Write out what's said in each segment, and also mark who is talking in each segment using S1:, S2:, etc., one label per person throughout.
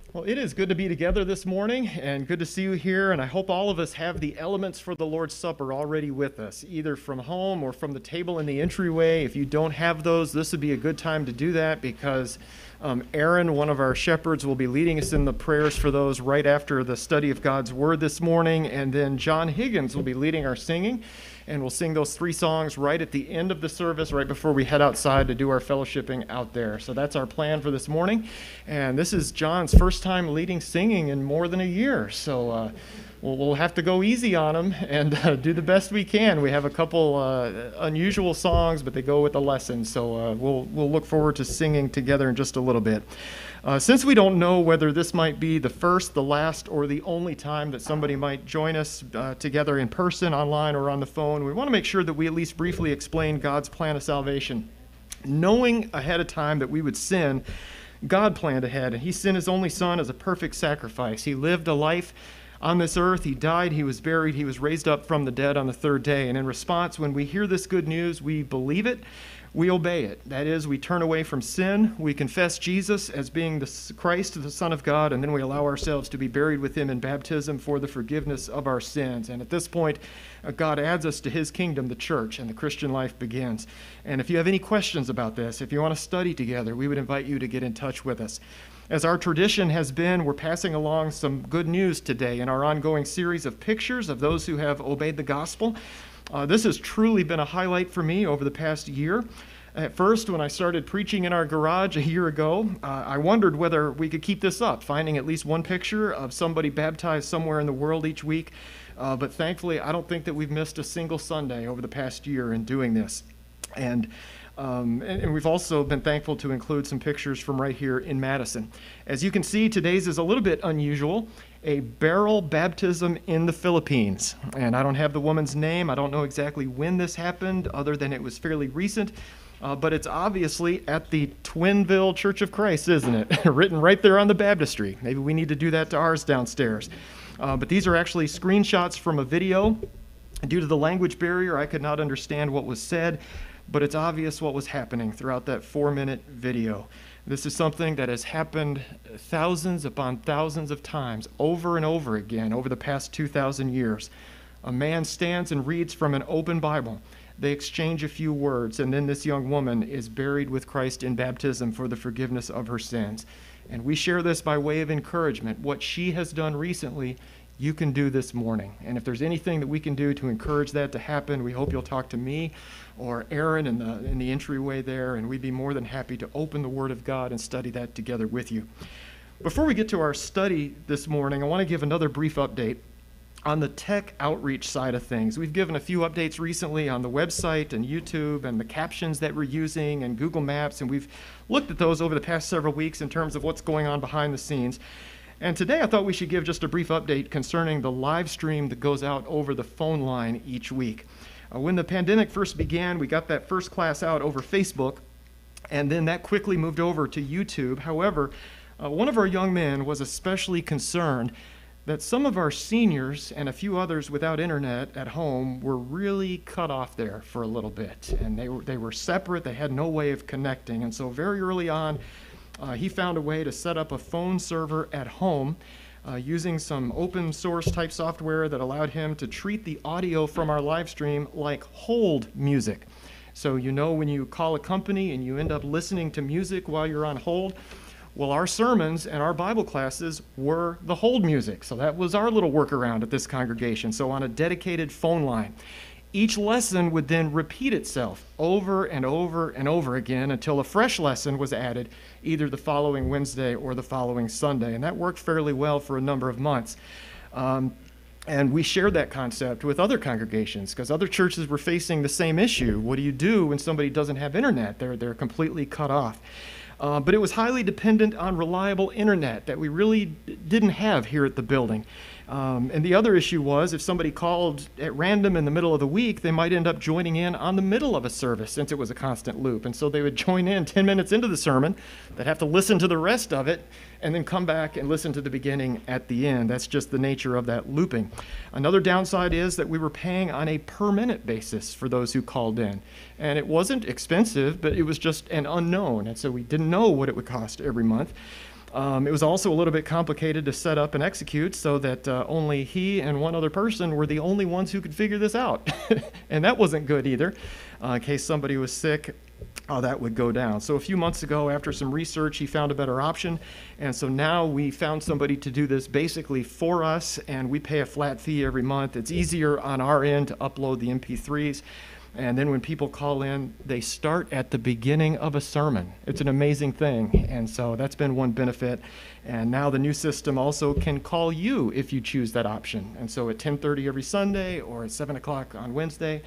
S1: Well, it is good to be together this morning and good to see you here. And I hope all of us have the elements for the Lord's Supper already with us, either from home or from the table in the entryway. If you don't have those, this would be a good time to do that because Aaron, one of our shepherds, will be leading us in the prayers for those right after the study of God's Word this morning. And then John Higgins will be leading our singing. And we'll sing those 3 songs right at the end of the service, right before we head outside to do our fellowshipping out there. So that's our plan for this morning. And this is John's first time leading singing in more than a year. So we'll have to go easy on him and do the best we can. We have a couple unusual songs, but they go with the lesson. So we'll look forward to singing together in just a little bit. Since we don't know whether this might be the first, the last, or the only time that somebody might join us together in person, online, or on the phone, we want to make sure that we at least briefly explain God's plan of salvation. Knowing ahead of time that we would sin, God planned ahead, and He sent His only Son as a perfect sacrifice. He lived a life on this earth. He died, He was buried, He was raised up from the dead on the 3rd day. And in response, when we hear this good news, we believe it, we obey it. That is, we turn away from sin, we confess Jesus as being the Christ, the Son of God, and then we allow ourselves to be buried with Him in baptism for the forgiveness of our sins. And at this point, God adds us to His kingdom, the church, and the Christian life begins. And if you have any questions about this, if you want to study together, we would invite you to get in touch with us. As our tradition has been, we're passing along some good news today in our ongoing series of pictures of those who have obeyed the gospel. This has truly been a highlight for me over the past year. At first, when I started preaching in our garage a year ago, I wondered whether we could keep this up, finding at least one picture of somebody baptized somewhere in the world each week. But thankfully, I don't think that we've missed a single Sunday over the past year in doing this. And we've also been thankful to include some pictures from right here in Madison. As you can see, today's is a little bit unusual. A barrel baptism in the Philippines. And I don't have the woman's name. I don't know exactly when this happened, other than it was fairly recent. But it's obviously at the Twinville Church of Christ, isn't it? Written right there on the baptistry. Maybe we need to do that to ours downstairs. But these are actually screenshots from a video. Due to the language barrier, I could not understand what was said, but it's obvious what was happening throughout that 4-minute video. This is something that has happened thousands upon thousands of times, over and over again, over the past 2,000 years. A man stands and reads from an open Bible. They exchange a few words, and then this young woman is buried with Christ in baptism for the forgiveness of her sins. And we share this by way of encouragement. What she has done recently, you can do this morning. And if there's anything that we can do to encourage that to happen, we hope you'll talk to me or Aaron in the entryway there, and we'd be more than happy to open the Word of God and study that together with you. Before we get to our study this morning, I want to give another brief update on the tech outreach side of things. We've given a few updates recently on the website and YouTube and the captions that we're using and Google Maps, and we've looked at those over the past several weeks in terms of what's going on behind the scenes. And today I thought we should give just a brief update concerning the live stream that goes out over the phone line each week. When the pandemic first began, we got that first class out over Facebook, and then that quickly moved over to YouTube. However, one of our young men was especially concerned that some of our seniors and a few others without internet at home were really cut off there for a little bit. And they were separate, they had no way of connecting. And so very early on, he found a way to set up a phone server at home using some open source type software that allowed him to treat the audio from our live stream like hold music. So you know when you call a company and you end up listening to music while you're on hold, well, our sermons and our Bible classes were the hold music. So that was our little workaround at this congregation. So on a dedicated phone line, each lesson would then repeat itself over and over and over again until a fresh lesson was added either the following Wednesday or the following Sunday. And that worked fairly well for a number of months. And we shared that concept with other congregations because other churches were facing the same issue. What do you do when somebody doesn't have internet? They're completely cut off. But it was highly dependent on reliable internet that we really didn't have here at the building. And the other issue was if somebody called at random in the middle of the week, they might end up joining in on the middle of a service since it was a constant loop. And so they would join in 10 minutes into the sermon. They'd have to listen to the rest of it and then come back and listen to the beginning at the end. That's just the nature of that looping. Another downside is that we were paying on a per minute basis for those who called in. And it wasn't expensive, but it was just an unknown. And so we didn't know what it would cost every month. It was also a little bit complicated to set up and execute so that only he and one other person were the only ones who could figure this out. And that wasn't good either. In case somebody was sick, that would go down. So a few months ago, after some research, he found a better option. And so now we found somebody to do this basically for us, and we pay a flat fee every month. It's easier on our end to upload the MP3s. And then when people call in, they start at the beginning of a sermon. It's an amazing thing. And so that's been one benefit. And now the new system also can call you if you choose that option. And so at 10:30 every Sunday or at 7 o'clock on Wednesday,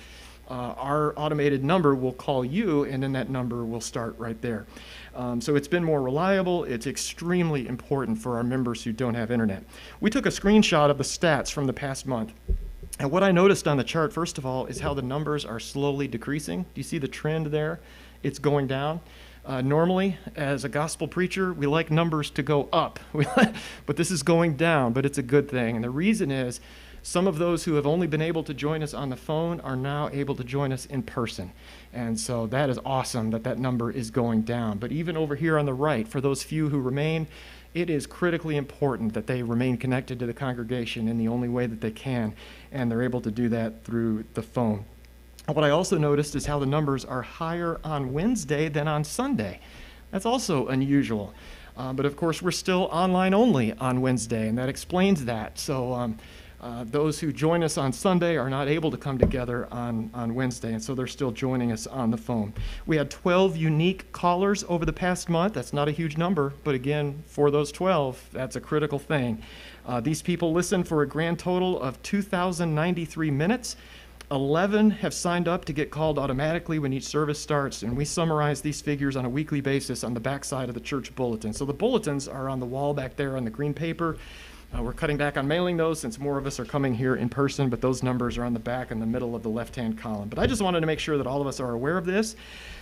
S1: our automated number will call you, and then that number will start right there. So it's been more reliable. It's extremely important for our members who don't have internet. We took a screenshot of the stats from the past month. And what I noticed on the chart, first of all, is how the numbers are slowly decreasing. Do you see the trend there? It's going down. Normally, as a gospel preacher, we like numbers to go up, but this is going down, but it's a good thing. And the reason is some of those who have only been able to join us on the phone are now able to join us in person. And so that is awesome that that number is going down. But even over here on the right, for those few who remain, it is critically important that they remain connected to the congregation in the only way that they can, and they're able to do that through the phone. What I also noticed is how the numbers are higher on Wednesday than on Sunday. That's also unusual. But of course, we're still online only on Wednesday, and that explains that. So those who join us on Sunday are not able to come together on Wednesday, and so they're still joining us on the phone. We had 12 unique callers over the past month. That's not a huge number, but again, for those 12, that's a critical thing. These people listened for a grand total of 2,093 minutes. 11 have signed up to get called automatically when each service starts, and we summarize these figures on a weekly basis on the back side of the church bulletin. So the bulletins are on the wall back there on the green paper. We're cutting back on mailing those since more of us are coming here in person, but those numbers are on the back in the middle of the left-hand column. But I just wanted to make sure that all of us are aware of this.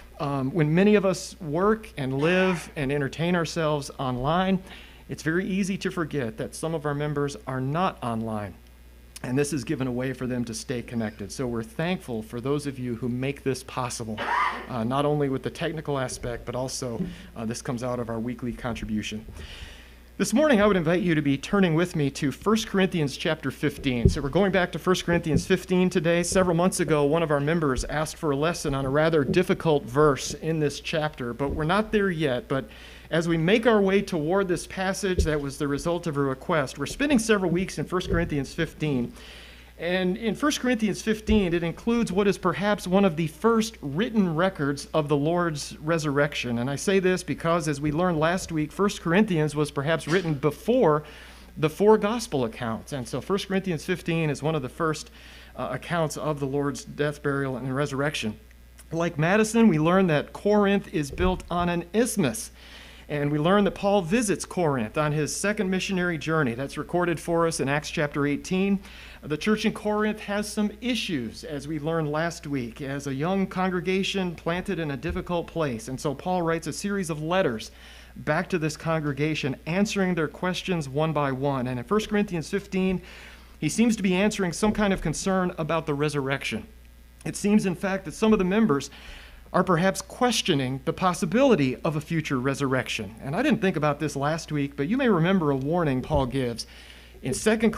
S1: When many of us work and live and entertain ourselves online, it's very easy to forget that some of our members are not online. And this is given a way for them to stay connected. So we're thankful for those of you who make this possible, not only with the technical aspect, but also this comes out of our weekly contribution. This morning, I would invite you to be turning with me to 1 Corinthians chapter 15. So we're going back to 1 Corinthians 15 today. Several months ago, one of our members asked for a lesson on a rather difficult verse in this chapter, but we're not there yet. But as we make our way toward this passage that was the result of a request, we're spending several weeks in 1 Corinthians 15. And in 1 Corinthians 15, it includes what is perhaps one of the first written records of the Lord's resurrection. And I say this because, as we learned last week, 1 Corinthians was perhaps written before the four gospel accounts. And so 1 Corinthians 15 is one of the first accounts of the Lord's death, burial, and resurrection. Like Madison, we learn that Corinth is built on an isthmus. And we learn that Paul visits Corinth on his second missionary journey. That's recorded for us in Acts chapter 18. The church in Corinth has some issues, as we learned last week, as a young congregation planted in a difficult place. And so Paul writes a series of letters back to this congregation, answering their questions one by one. And in 1 Corinthians 15, he seems to be answering some kind of concern about the resurrection. It seems, in fact, that some of the members are perhaps questioning the possibility of a future resurrection. And I didn't think about this last week, but you may remember a warning Paul gives in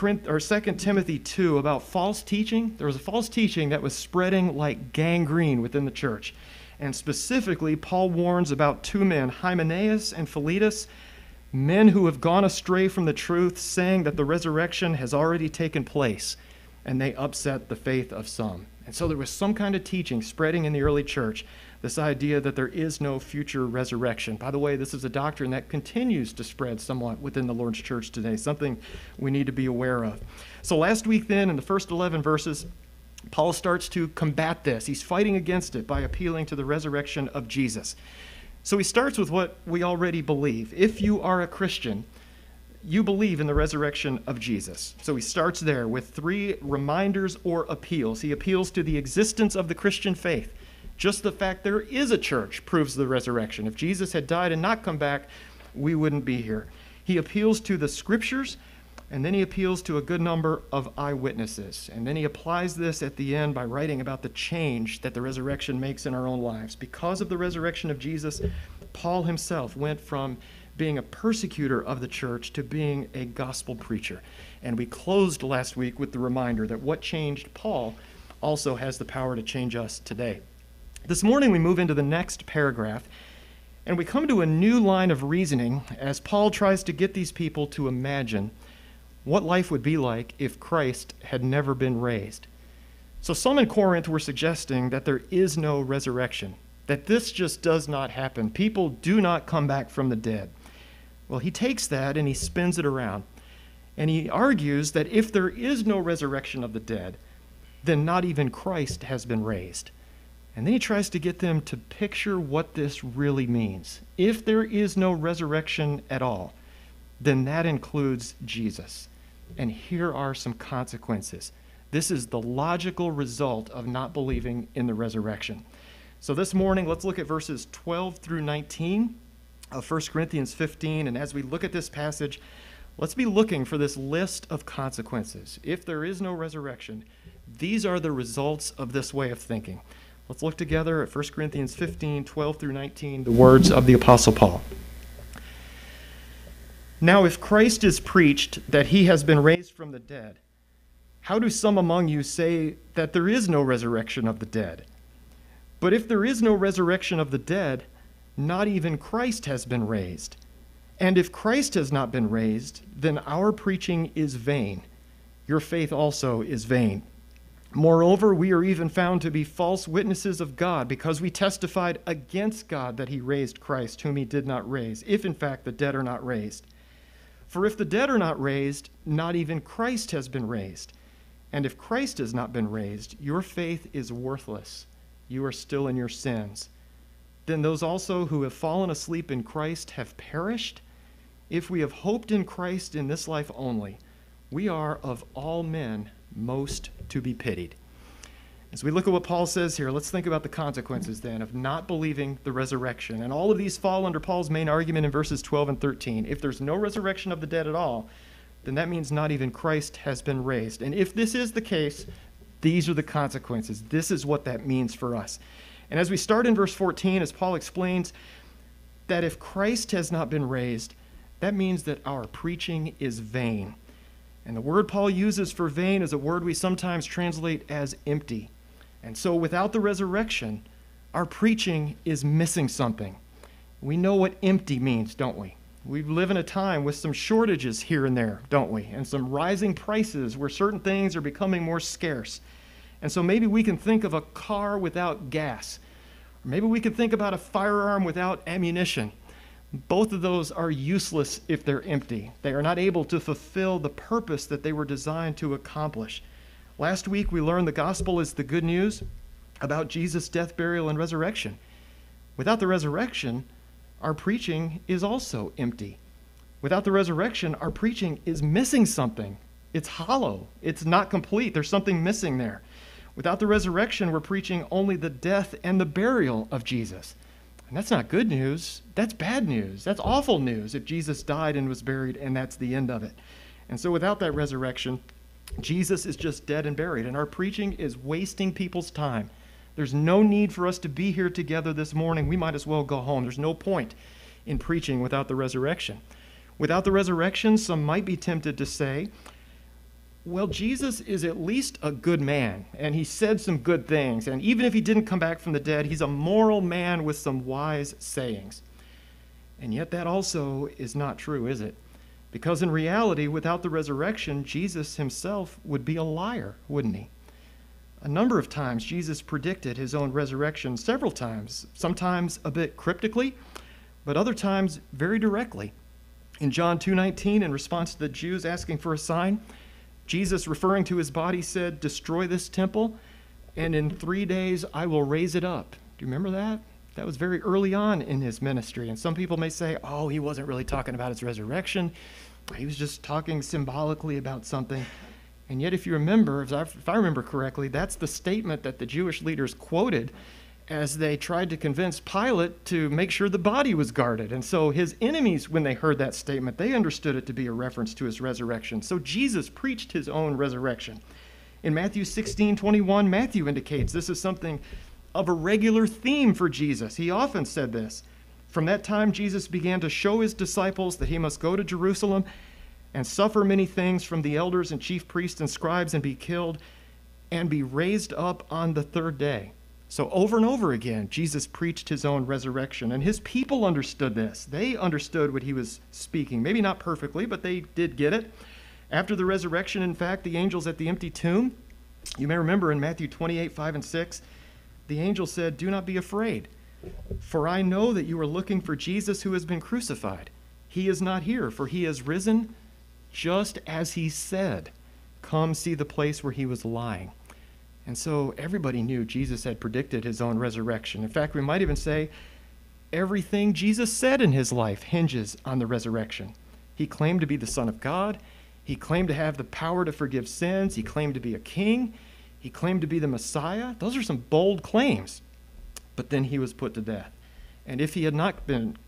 S1: 2 Timothy 2 about false teaching. There was a false teaching that was spreading like gangrene within the church. And specifically, Paul warns about two men, Hymenaeus and Philetus, men who have gone astray from the truth, saying that the resurrection has already taken place, and they upset the faith of some. And so there was some kind of teaching spreading in the early church, this idea that there is no future resurrection. By the way, this is a doctrine that continues to spread somewhat within the Lord's church today, something we need to be aware of. So last week then, in the first 11 verses, Paul starts to combat this. He's fighting against it by appealing to the resurrection of Jesus. So he starts with what we already believe. If you are a Christian, you believe in the resurrection of Jesus. So he starts there with three reminders or appeals. He appeals to the existence of the Christian faith. Just the fact there is a church proves the resurrection. If Jesus had died and not come back, we wouldn't be here. He appeals to the scriptures, and then he appeals to a good number of eyewitnesses. And then he applies this at the end by writing about the change that the resurrection makes in our own lives. Because of the resurrection of Jesus, Paul himself went from being a persecutor of the church to being a gospel preacher. And we closed last week with the reminder that what changed Paul also has the power to change us today. This morning we move into the next paragraph, and we come to a new line of reasoning as Paul tries to get these people to imagine what life would be like if Christ had never been raised. So some in Corinth were suggesting that there is no resurrection, that this just does not happen. People do not come back from the dead. Well, he takes that and he spins it around. And he argues that if there is no resurrection of the dead, then not even Christ has been raised. And then he tries to get them to picture what this really means. If there is no resurrection at all, then that includes Jesus. And here are some consequences. This is the logical result of not believing in the resurrection. So this morning, let's look at verses 12 through 19 of 1 Corinthians 15. And as we look at this passage, let's be looking for this list of consequences. If there is no resurrection, these are the results of this way of thinking. Let's look together at 1 Corinthians 15, 12 through 19, the words of the Apostle Paul. Now, if Christ is preached that he has been raised from the dead, how do some among you say that there is no resurrection of the dead? But if there is no resurrection of the dead, not even Christ has been raised. And if Christ has not been raised, then our preaching is vain. Your faith also is vain. Moreover, we are even found to be false witnesses of God, because we testified against God that he raised Christ, whom he did not raise, if in fact the dead are not raised. For if the dead are not raised, not even Christ has been raised. And if Christ has not been raised, your faith is worthless. You are still in your sins. Then those also who have fallen asleep in Christ have perished. If we have hoped in Christ in this life only, we are of all men most to be pitied. As we look at what Paul says here, let's think about the consequences then of not believing the resurrection. And all of these fall under Paul's main argument in verses 12 and 13. If there's no resurrection of the dead at all, then that means not even Christ has been raised. And if this is the case, these are the consequences. This is what that means for us. And as we start in verse 14, as Paul explains that if Christ has not been raised, that means that our preaching is vain. And the word Paul uses for vain is a word we sometimes translate as empty. And so without the resurrection, our preaching is missing something. We know what empty means, don't we? We live in a time with some shortages here and there, don't we? And some rising prices where certain things are becoming more scarce. And so maybe we can think of a car without gas. Or maybe we can think about a firearm without ammunition. Both of those are useless if they're empty. They are not able to fulfill the purpose that they were designed to accomplish. Last week we learned the gospel is the good news about Jesus' death, burial, and resurrection. Without the resurrection, our preaching is also empty. Without the resurrection, our preaching is missing something. It's hollow. It's not complete. There's something missing there. Without the resurrection, we're preaching only the death and the burial of Jesus. And that's not good news. That's bad news. That's awful news if Jesus died and was buried and that's the end of it. And so without that resurrection, Jesus is just dead and buried. And our preaching is wasting people's time. There's no need for us to be here together this morning. We might as well go home. There's no point in preaching without the resurrection. Without the resurrection, some might be tempted to say, well, Jesus is at least a good man, and he said some good things. And even if he didn't come back from the dead, he's a moral man with some wise sayings. And yet that also is not true, is it? Because in reality, without the resurrection, Jesus himself would be a liar, wouldn't he? A number of times, Jesus predicted his own resurrection several times, sometimes a bit cryptically, but other times very directly. In John 2:19, in response to the Jews asking for a sign, Jesus, referring to his body, said, "Destroy this temple, and in 3 days I will raise it up." Do you remember that? That was very early on in his ministry. And some people may say, oh, he wasn't really talking about his resurrection. He was just talking symbolically about something. And yet, if you remember, if I remember correctly, that's the statement that the Jewish leaders quoted as they tried to convince Pilate to make sure the body was guarded. And so his enemies, when they heard that statement, they understood it to be a reference to his resurrection. So Jesus preached his own resurrection. In Matthew 16:21, Matthew indicates this is something of a regular theme for Jesus. He often said this, From that time, Jesus began to show his disciples that he must go to Jerusalem and suffer many things from the elders and chief priests and scribes and be killed and be raised up on the third day. So over and over again, Jesus preached his own resurrection, and his people understood this. They understood what he was speaking. Maybe not perfectly, but they did get it. After the resurrection, in fact, the angels at the empty tomb, you may remember in Matthew 28, 5 and 6, the angel said, "Do not be afraid, for I know that you are looking for Jesus who has been crucified. He is not here, for he has risen just as he said. Come see the place where he was lying." And so everybody knew Jesus had predicted his own resurrection. In fact, we might even say everything Jesus said in his life hinges on the resurrection. He claimed to be the Son of God. He claimed to have the power to forgive sins. He claimed to be a king. He claimed to be the Messiah. Those are some bold claims. But then he was put to death. And if he had not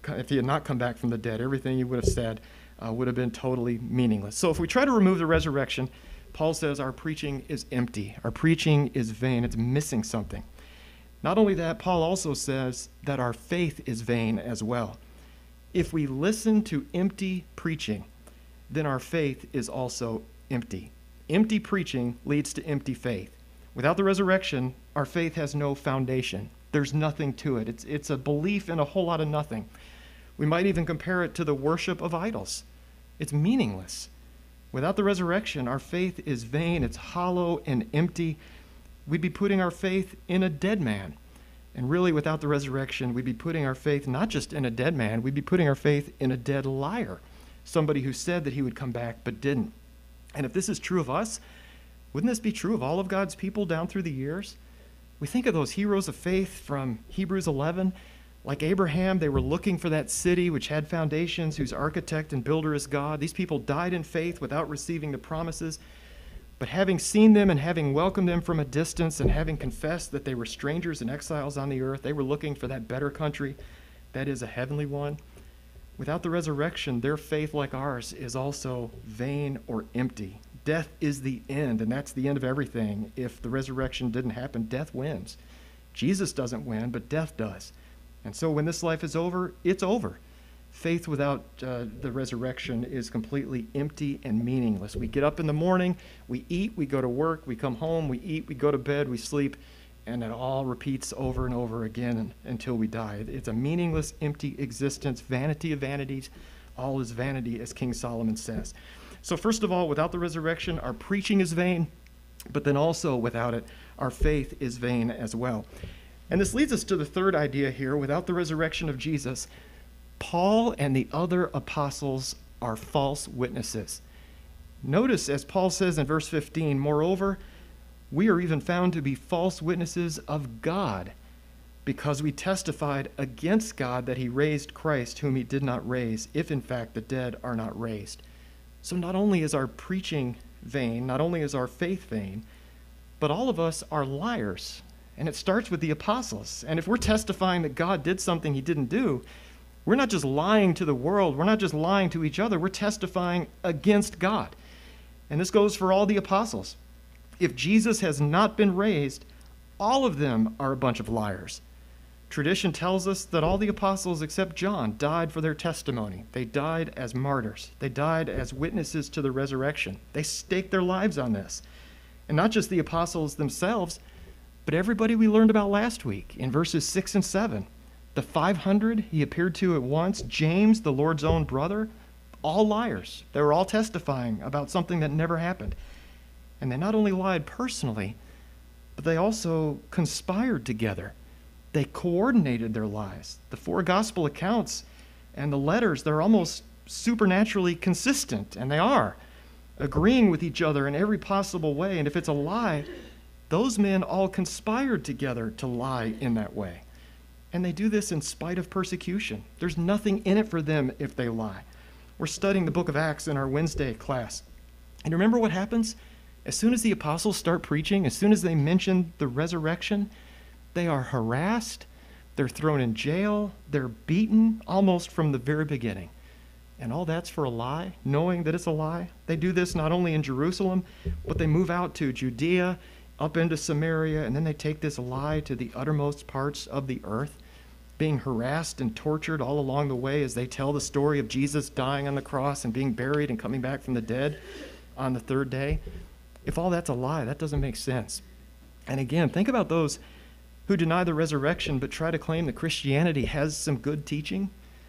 S1: come back from the dead, everything he would have said would have been totally meaningless. So if we try to remove the resurrection, Paul says our preaching is empty. Our preaching is vain. It's missing something. Not only that, Paul also says that our faith is vain as well. If we listen to empty preaching, then our faith is also empty. Empty preaching leads to empty faith. Without the resurrection, our faith has no foundation. There's nothing to it. It's a belief in a whole lot of nothing. We might even compare it to the worship of idols. It's meaningless. Without the resurrection, our faith is vain, it's hollow and empty. We'd be putting our faith in a dead man. And really, without the resurrection, we'd be putting our faith not just in a dead man, we'd be putting our faith in a dead liar, somebody who said that he would come back but didn't. And if this is true of us, wouldn't this be true of all of God's people down through the years? We think of those heroes of faith from Hebrews 11. Like Abraham, they were looking for that city which had foundations, whose architect and builder is God. These people died in faith without receiving the promises. But having seen them and having welcomed them from a distance and having confessed that they were strangers and exiles on the earth, they were looking for that better country, that is a heavenly one. Without the resurrection, their faith, like ours, is also vain or empty. Death is the end, and that's the end of everything. If the resurrection didn't happen, death wins. Jesus doesn't win, but death does. And so when this life is over, it's over. Faith without the resurrection is completely empty and meaningless. We get up in the morning, we eat, we go to work, we come home, we eat, we go to bed, we sleep, and it all repeats over and over again until we die. It's a meaningless, empty existence, vanity of vanities. All is vanity, as King Solomon says. So first of all, without the resurrection, our preaching is vain, but then also without it, our faith is vain as well. And this leads us to the third idea here. Without the resurrection of Jesus, Paul and the other apostles are false witnesses. Notice, as Paul says in verse 15, "Moreover, we are even found to be false witnesses of God, because we testified against God that he raised Christ, whom he did not raise, if in fact the dead are not raised." So not only is our preaching vain, not only is our faith vain, but all of us are liars. And it starts with the apostles. And if we're testifying that God did something he didn't do, we're not just lying to the world, we're not just lying to each other, we're testifying against God. And this goes for all the apostles. If Jesus has not been raised, all of them are a bunch of liars. Tradition tells us that all the apostles except John died for their testimony. They died as martyrs. They died as witnesses to the resurrection. They staked their lives on this. And not just the apostles themselves, but everybody we learned about last week in verses 6 and 7. The 500 he appeared to at once, James, the Lord's own brother, all liars. They were all testifying about something that never happened. And they not only lied personally, but they also conspired together. They coordinated their lies. The 4 gospel accounts and the letters, they're almost supernaturally consistent, and they are, agreeing with each other in every possible way. And if it's a lie, those men all conspired together to lie in that way. And they do this in spite of persecution. There's nothing in it for them if they lie. We're studying the book of Acts in our Wednesday class. And remember what happens? As soon as the apostles start preaching, as soon as they mention the resurrection, they are harassed, they're thrown in jail, they're beaten almost from the very beginning. And all that's for a lie, knowing that it's a lie. They do this not only in Jerusalem, but they move out to Judea, up into Samaria, and then they take this lie to the uttermost parts of the earth. being harassed and tortured all along the way as they tell the story of Jesus dying on the cross and being buried and coming back from the dead on the third day. If all that's a lie, that doesn't make sense. And again, think about those who deny the resurrection but try to claim that Christianity has some good teaching.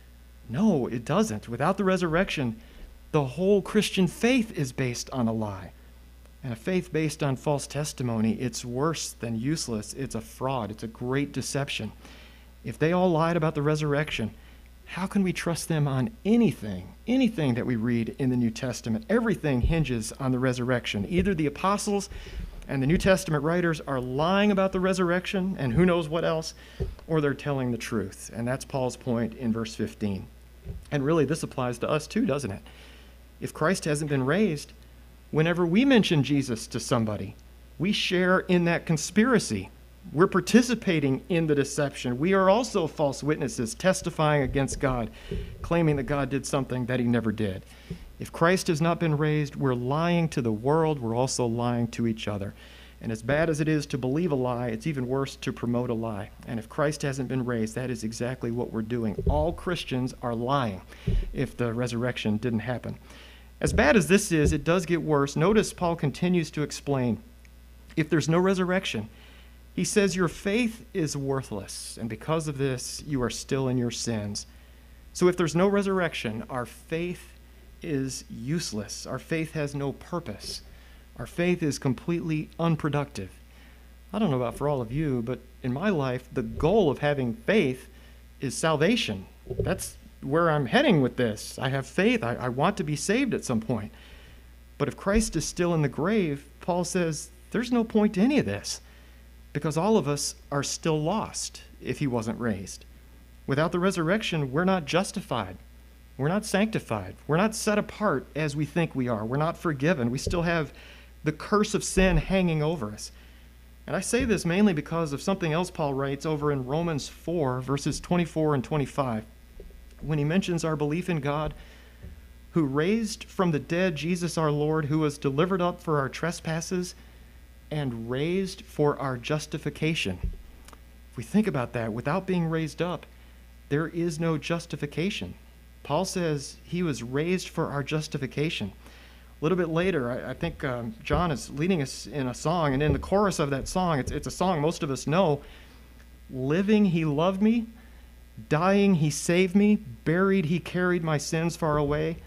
S1: No, it doesn't. Without the resurrection, the whole Christian faith is based on a lie. And a faith based on false testimony, it's worse than useless. It's a fraud. It's a great deception. If they all lied about the resurrection, how can we trust them on anything that we read in the New Testament? Everything hinges on the resurrection. Either the apostles and the New Testament writers are lying about the resurrection and who knows what else, or they're telling the truth. And that's Paul's point in verse 15. And really, this applies to us too, doesn't it? If Christ hasn't been raised, whenever we mention Jesus to somebody, we share in that conspiracy. We're participating in the deception. We are also false witnesses testifying against God, claiming that God did something that he never did. If Christ has not been raised, we're lying to the world. We're also lying to each other. And as bad as it is to believe a lie, it's even worse to promote a lie. And if Christ hasn't been raised, that is exactly what we're doing. All Christians are lying if the resurrection didn't happen. As bad as this is, it does get worse. Notice Paul continues to explain, if there's no resurrection, he says your faith is worthless, and because of this, you are still in your sins. So if there's no resurrection, our faith is useless. Our faith has no purpose. Our faith is completely unproductive. I don't know about for all of you, but in my life, the goal of having faith is salvation. That's where I'm heading with this. I have faith. I want to be saved at some point. But if Christ is still in the grave, Paul says there's no point to any of this, because all of us are still lost if he wasn't raised. Without the resurrection, we're not justified. We're not sanctified. We're not set apart as we think we are. We're not forgiven. We still have the curse of sin hanging over us. And I say this mainly because of something else Paul writes over in Romans 4, verses 24 and 25, when he mentions our belief in God, who raised from the dead Jesus our Lord, who was delivered up for our trespasses and raised for our justification. If we think about that, without being raised up, there is no justification. Paul says he was raised for our justification. A little bit later, I think John is leading us in a song, and in the chorus of that song, it's a song most of us know. Living, he loved me. Dying, he saved me. Buried, he carried my sins far away.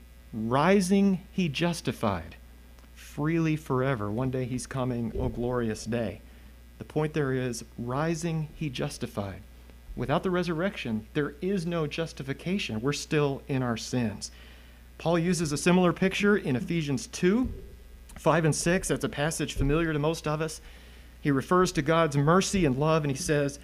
S1: Rising, he justified. Freely forever. One day he's coming, oh glorious day. The point there is, rising, he justified. Without the resurrection, there is no justification. We're still in our sins. Paul uses a similar picture in Ephesians 2, 5 and 6. That's a passage familiar to most of us. He refers to God's mercy and love, and he says,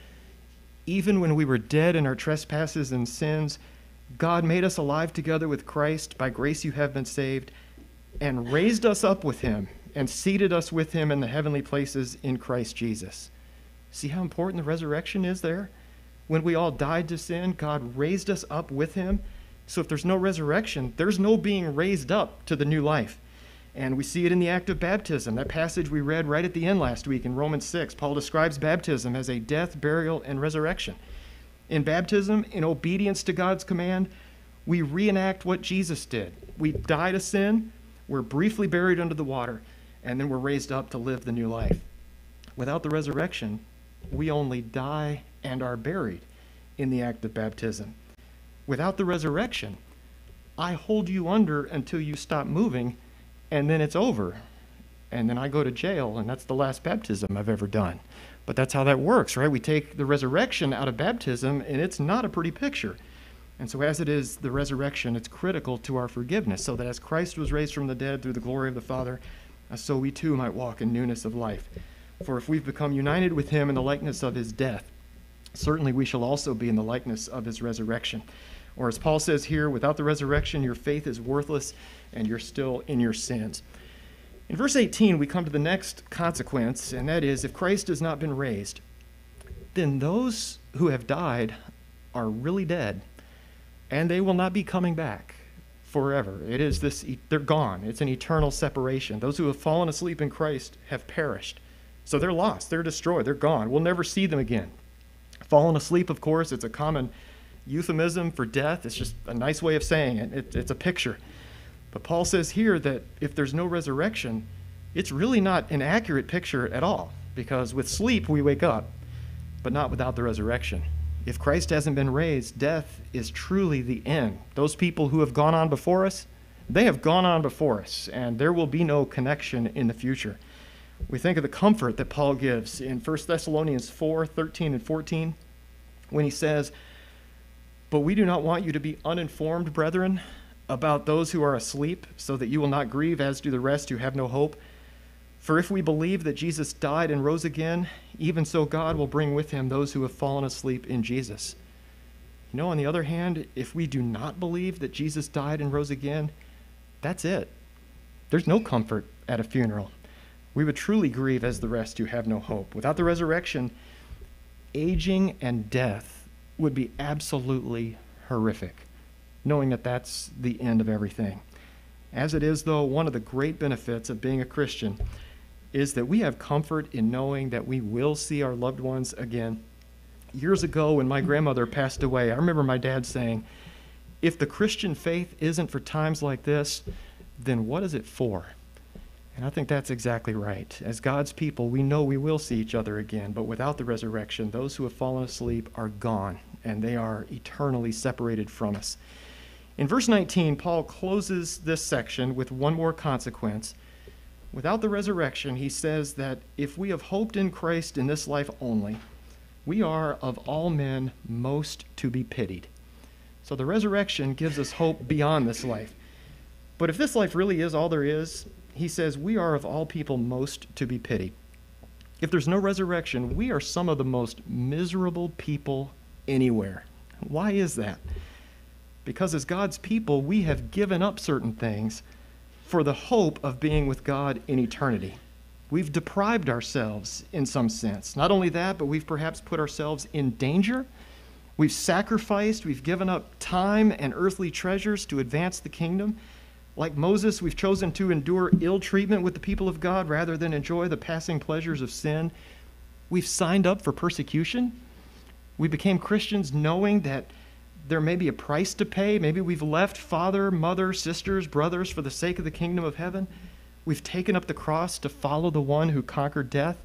S1: even when we were dead in our trespasses and sins, God made us alive together with Christ. By grace you have been saved, and raised us up with him, and seated us with him in the heavenly places in Christ Jesus. See how important the resurrection is there? When we all died to sin, God raised us up with him. So if there's no resurrection, there's no being raised up to the new life. And we see it in the act of baptism. That passage we read right at the end last week in Romans 6. Paul describes baptism as a death, burial, and resurrection. In baptism, in obedience to God's command, we reenact what Jesus did. We die to sin, we're briefly buried under the water, and then we're raised up to live the new life. Without the resurrection, we only die and are buried in the act of baptism. Without the resurrection, I hold you under until you stop moving, and then it's over. And then I go to jail, and that's the last baptism I've ever done. But that's how that works, right? We take the resurrection out of baptism, and it's not a pretty picture. And so as it is the resurrection, it's critical to our forgiveness, so that as Christ was raised from the dead through the glory of the Father, so we too might walk in newness of life. For if we've become united with him in the likeness of his death, certainly we shall also be in the likeness of his resurrection. Or as Paul says here, without the resurrection, your faith is worthless and you're still in your sins. In verse 18, we come to the next consequence, and that is, if Christ has not been raised, then those who have died are really dead, and they will not be coming back forever. It is this, they're gone. It's an eternal separation. Those who have fallen asleep in Christ have perished. So they're lost, they're destroyed, they're gone. We'll never see them again. Fallen asleep, of course, it's a common euphemism for death. It's just a nice way of saying it. It's a picture. But Paul says here that if there's no resurrection, it's really not an accurate picture at all, because with sleep we wake up, but not without the resurrection. If Christ hasn't been raised, death is truly the end. Those people who have gone on before us, they have gone on before us, and there will be no connection in the future. We think of the comfort that Paul gives in 1 Thessalonians 4:13 and 14, when he says, "But we do not want you to be uninformed, brethren, about those who are asleep, so that you will not grieve as do the rest who have no hope. For if we believe that Jesus died and rose again, even so God will bring with him those who have fallen asleep in Jesus." You know, on the other hand, if we do not believe that Jesus died and rose again, that's it. There's no comfort at a funeral. We would truly grieve as the rest who have no hope. Without the resurrection, aging and death would be absolutely horrific, knowing that that's the end of everything. As it is, though, one of the great benefits of being a Christian is that we have comfort in knowing that we will see our loved ones again. Years ago, when my grandmother passed away, I remember my dad saying, "If the Christian faith isn't for times like this, then what is it for?" And I think that's exactly right. As God's people, we know we will see each other again, but without the resurrection, those who have fallen asleep are gone, and they are eternally separated from us. In verse 19, Paul closes this section with one more consequence. Without the resurrection, he says that if we have hoped in Christ in this life only, we are of all men most to be pitied. So the resurrection gives us hope beyond this life. But if this life really is all there is, he says we are of all people most to be pitied. If there's no resurrection, we are some of the most miserable people anywhere. Why is that? Because as God's people, we have given up certain things for the hope of being with God in eternity. We've deprived ourselves in some sense. Not only that, but we've perhaps put ourselves in danger. We've sacrificed, we've given up time and earthly treasures to advance the kingdom. Like Moses, we've chosen to endure ill treatment with the people of God rather than enjoy the passing pleasures of sin. We've signed up for persecution. We became Christians knowing that there may be a price to pay. Maybe we've left father, mother, sisters, brothers for the sake of the kingdom of heaven. We've taken up the cross to follow the one who conquered death.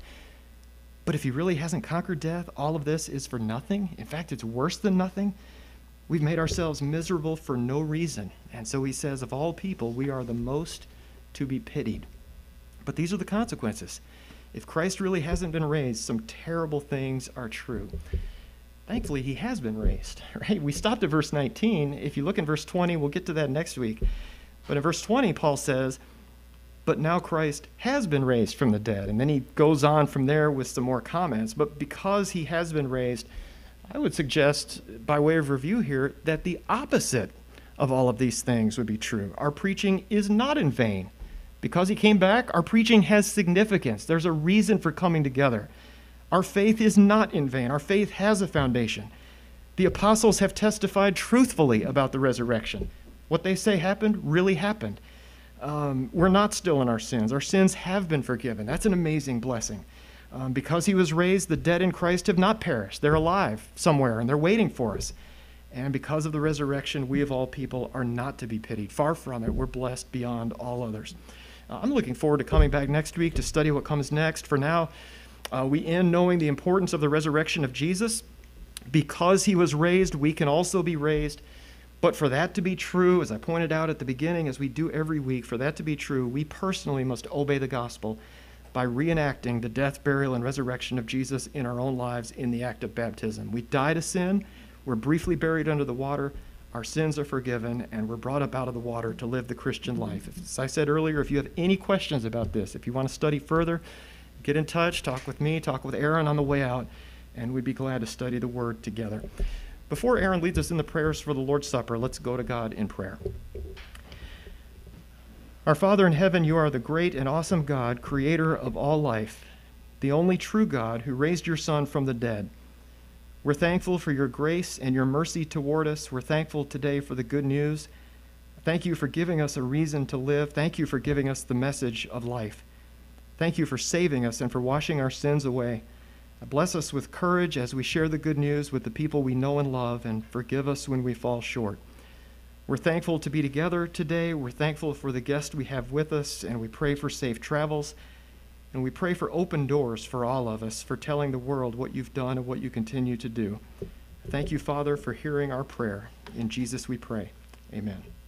S1: But if he really hasn't conquered death, all of this is for nothing. In fact, it's worse than nothing. We've made ourselves miserable for no reason. And so he says, of all people, we are the most to be pitied. But these are the consequences. If Christ really hasn't been raised, some terrible things are true. Thankfully, he has been raised, right? We stopped at verse 19. If you look in verse 20, we'll get to that next week. But in verse 20, Paul says, "But now Christ has been raised from the dead." And then he goes on from there with some more comments. But because he has been raised, I would suggest, by way of review here, that the opposite of all of these things would be true. Our preaching is not in vain. Because he came back, our preaching has significance. There's a reason for coming together. Our faith is not in vain. Our faith has a foundation. The apostles have testified truthfully about the resurrection. What they say happened really happened. We're not still in our sins. Our sins have been forgiven. That's an amazing blessing. Because he was raised, the dead in Christ have not perished. They're alive somewhere, and they're waiting for us. And because of the resurrection, we of all people are not to be pitied. Far from it. We're blessed beyond all others. I'm looking forward to coming back next week to study what comes next. For now, we end knowing the importance of the resurrection of Jesus. Because he was raised, we can also be raised. But for that to be true, as I pointed out at the beginning, as we do every week, for that to be true, we personally must obey the gospel by reenacting the death, burial, and resurrection of Jesus in our own lives in the act of baptism. We die to sin, we're briefly buried under the water, our sins are forgiven, and we're brought up out of the water to live the Christian life. As I said earlier, if you have any questions about this, if you want to study further, get in touch, talk with me, talk with Aaron on the way out, and we'd be glad to study the Word together. Before Aaron leads us in the prayers for the Lord's Supper, let's go to God in prayer. Our Father in heaven, you are the great and awesome God, creator of all life, the only true God who raised your Son from the dead. We're thankful for your grace and your mercy toward us. We're thankful today for the good news. Thank you for giving us a reason to live. Thank you for giving us the message of life. Thank you for saving us and for washing our sins away. Bless us with courage as we share the good news with the people we know and love, and forgive us when we fall short. We're thankful to be together today. We're thankful for the guest we have with us, and we pray for safe travels. And we pray for open doors for all of us, for telling the world what you've done and what you continue to do. Thank you, Father, for hearing our prayer. In Jesus we pray. Amen.